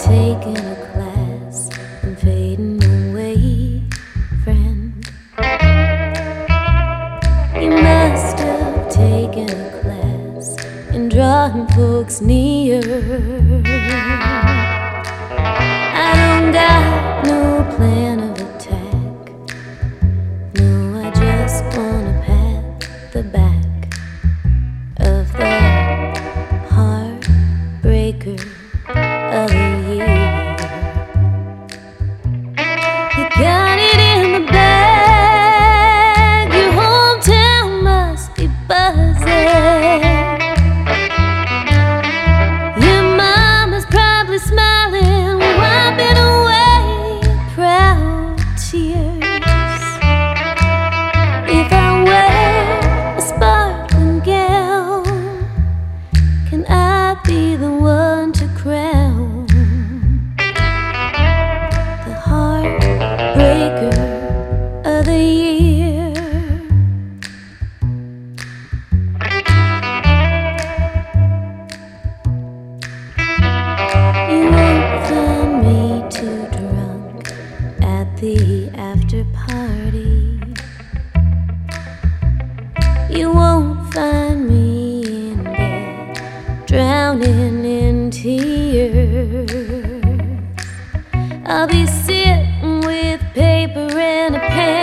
taking a class and fading away, friend. You must have taken a class in drawing folks near. I don't got no plan of attack. No, I just wanna pat the back of the heartbreaker of the year. You got it in the bag. Your hometown must be buzzing. Your mama's probably smiling, wiping away proud tears. If I wear a sparkling gown, can I be the one to crown the heartbreaker of the year? You won't find me too drunk at the after party. You won't find me in bed drowning in tears. I'll be sitting with paper and a pen,